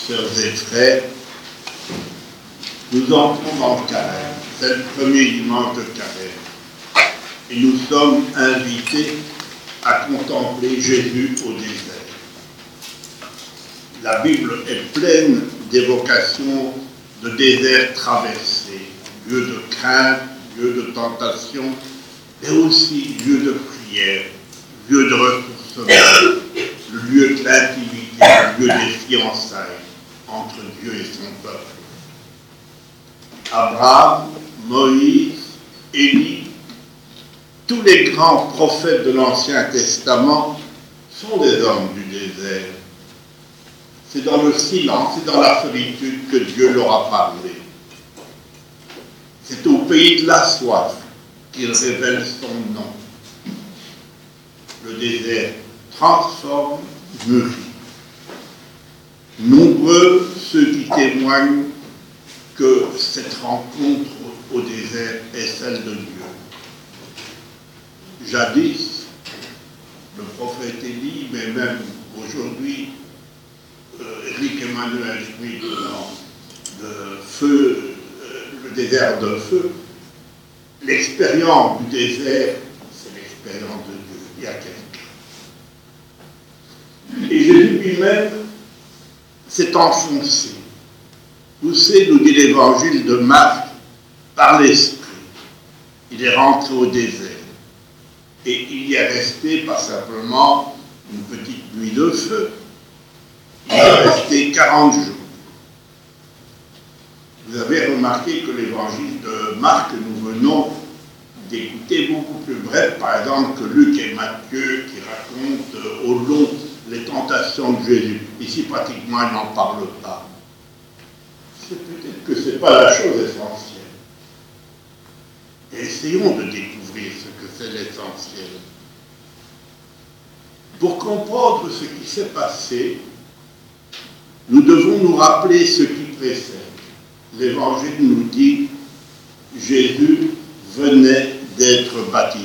sœurs et frères, nous entrons dans le carême. C'est le premier dimanche de carême. Et nous sommes invités à contempler Jésus au désert. La Bible est pleine d'évocations de déserts traversés, lieu de crainte, lieu de tentation, mais aussi lieu de prière, lieu de ressourcement, le lieu de l'intimité, le lieu des fiançailles entre Dieu et son peuple. Abraham, Moïse, Élie, tous les grands prophètes de l'Ancien Testament sont des hommes du désert. C'est dans le silence, c'est dans la solitude que Dieu leur a parlé. C'est au pays de la soif qu'il révèle son nom. Le désert transforme, mûrit. Nombreux ceux qui témoignent que cette rencontre au désert est celle de Dieu. Jadis, le prophète Élie, mais même aujourd'hui, Éric Emmanuel Schmitt dans le désert de feu, l'expérience du désert, c'est l'expérience de Dieu. Il y a quelqu'un. Et Jésus lui-même s'est enfoncé. Vous savez, nous dit l'évangile de Marc, par l'Esprit. Il est rentré au désert. Et il y est resté, pas simplement une petite nuit de feu, il est resté 40 jours. Vous avez remarqué que l'évangile de Marc que nous venons d'écouter beaucoup plus bref, par exemple, que Luc et Matthieu qui racontent au long les tentations de Jésus. Ici, pratiquement, ils n'en parlent pas. C'est peut-être que ce n'est pas la chose essentielle. Et essayons de découvrir ce que c'est l'essentiel. Pour comprendre ce qui s'est passé, nous devons nous rappeler ce qui précède. L'Évangile nous dit « Jésus venait d'être baptisé ».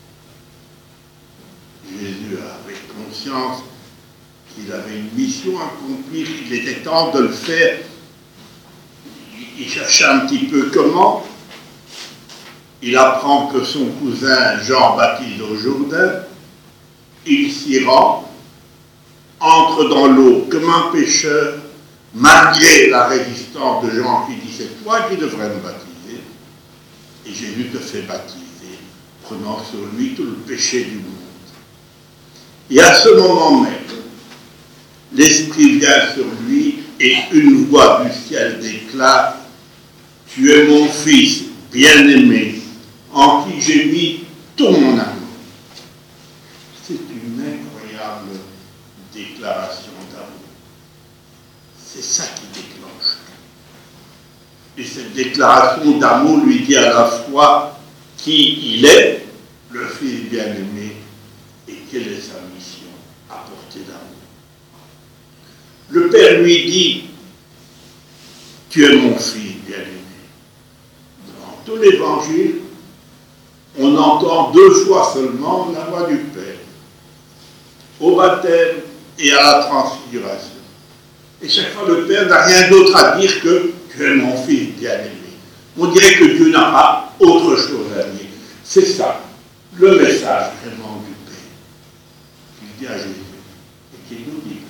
Jésus avait conscience qu'il avait une mission à accomplir, il était temps de le faire. Il cherchait un petit peu comment. Il apprend que son cousin Jean baptise au Jourdain. Il s'y rend, entre dans l'eau comme un pécheur, malgré la résistance de Jean qui dit « c'est toi qui devrais me baptiser ». Et Jésus te fait baptiser, prenant sur lui tout le péché du monde. Et à ce moment même, l'Esprit vient sur lui et une voix du ciel déclare « Tu es mon Fils bien-aimé, en qui j'ai mis tout mon amour ». C'est une incroyable déclaration d'amour. C'est ça qui déclenche tout. Et cette déclaration d'amour lui dit à la fois qui il est, le Fils bien-aimé, et quelle est sa mission, apporter l'amour. Le Père lui dit « Tu es mon Fils bien-aimé ». Dans tout l'Évangile, on entend 2 fois seulement la voix du Père, au baptême et à la transfiguration. Et chaque fois, le Père n'a rien d'autre à dire que « Tu es mon Fils bien-aimé ». On dirait que Dieu n'a pas autre chose à dire. C'est ça, le message vraiment du Père, qu'il dit à Jésus et qu'il nous dit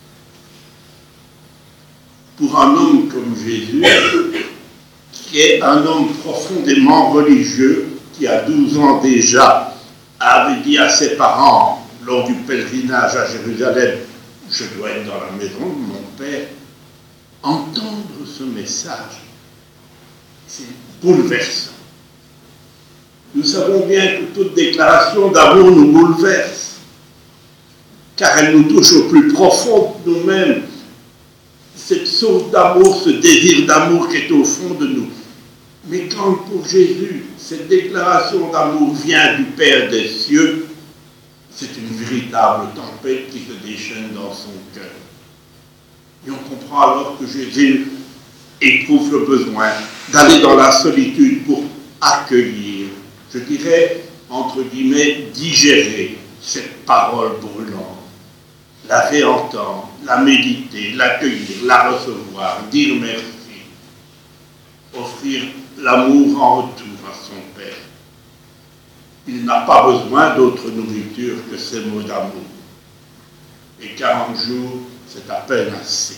peut-être. Pour un homme comme Jésus, qui est un homme profondément religieux, qui à 12 ans déjà avait dit à ses parents, lors du pèlerinage à Jérusalem, « Je dois être dans la maison de mon Père », entendre ce message, c'est bouleversant. Nous savons bien que toute déclaration d'amour nous bouleverse, car elle nous touche au plus profond de nous-mêmes, cette source d'amour, ce désir d'amour qui est au fond de nous. Mais quand pour Jésus, cette déclaration d'amour vient du Père des cieux, c'est une véritable tempête qui se déchaîne dans son cœur. Et on comprend alors que Jésus éprouve le besoin d'aller dans la solitude pour accueillir, je dirais, entre guillemets, digérer cette parole brûlante. la réentendre, la méditer, l'accueillir, la recevoir, dire merci, offrir l'amour en retour à son Père. Il n'a pas besoin d'autre nourriture que ces mots d'amour. Et 40 jours, c'est à peine assez.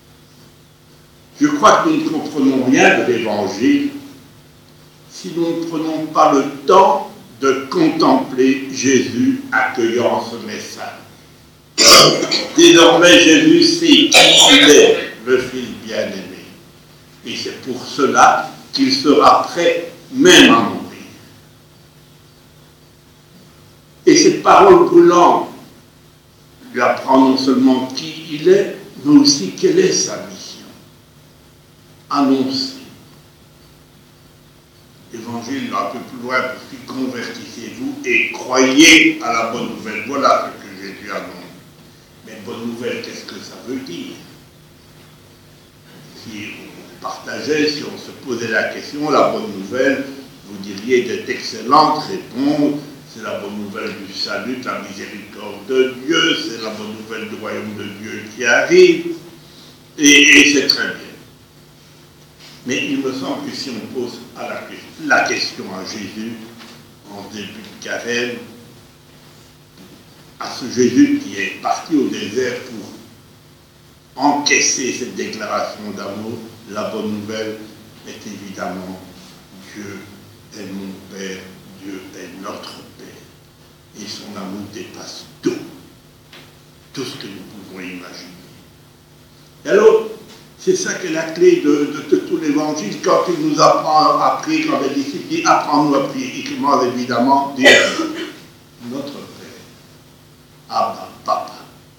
Je crois que nous ne comprenons rien de l'Évangile si nous ne prenons pas le temps de contempler Jésus accueillant ce message. Désormais, Jésus sait qui il est, le Fils bien-aimé. Et c'est pour cela qu'il sera prêt même à mourir. Et cette parole brûlante lui apprend non seulement qui il est, mais aussi quelle est sa mission. Annoncer. L'évangile va un peu plus loin pour dire convertissez-vous et croyez à la bonne nouvelle. Voilà ce que Jésus annonce. Mais bonne nouvelle, qu'est-ce que ça veut dire? Si on partageait, si on se posait la question, la bonne nouvelle, vous diriez d'excellentes réponses. C'est la bonne nouvelle du salut, de la miséricorde de Dieu, c'est la bonne nouvelle du royaume de Dieu qui arrive, et c'est très bien. Mais il me semble que si on pose la question à Jésus, en début de carême, à ce Jésus qui est parti au désert pour encaisser cette déclaration d'amour, la bonne nouvelle est évidemment Dieu est mon Père, Dieu est notre Père. Et son amour dépasse tout ce que nous pouvons imaginer. Et alors, c'est ça qui est la clé de tout l'évangile. Quand il nous apprend à prier, quand les disciples disent apprends-nous à prier, il commence évidemment à dire notre Père, Abba, Papa.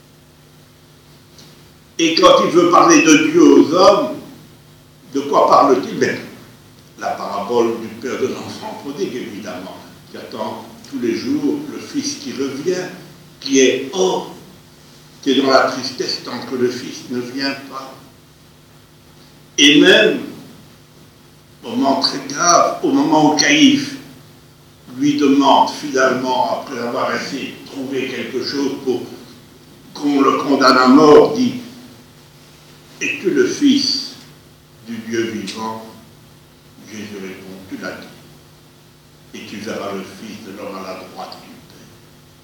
Et quand il veut parler de Dieu aux hommes, de quoi parle-t-il? Ben, la parabole du père de l'enfant prodigue, évidemment, qui attend tous les jours le fils qui revient, qui est hors, qui est dans la tristesse tant que le fils ne vient pas. Et même, au moment très grave, au moment où Caïphe lui demande finalement, après avoir essayé de trouver quelque chose pour qu'on le condamne à mort, dit « Es-tu le fils du Dieu vivant ?» Jésus répond « Tu l'as dit. Et tu verras le Fils de l'homme à la droite du Père. »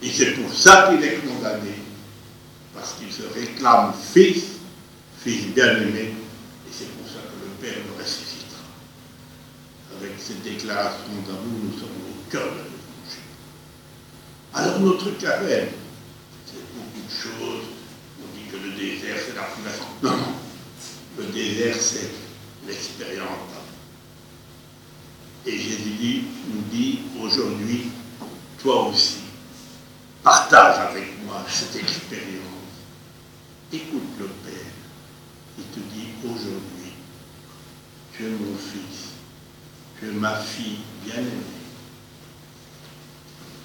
Et c'est pour ça qu'il est condamné, parce qu'il se réclame fils bien-aimé, et c'est pour ça que le Père le ressuscitera. Avec cette déclaration d'amour, nous sommes au cœur de l'Évangile. Alors notre carême, c'est beaucoup de choses. On dit que le désert, c'est la privation. Non, non. Le désert, c'est l'expérience d'amour. Et Jésus nous dit aujourd'hui, toi aussi, partage avec moi cette expérience. Écoute le Père. Il te dit aujourd'hui, tu es mon fils, tu es ma fille bien-aimée.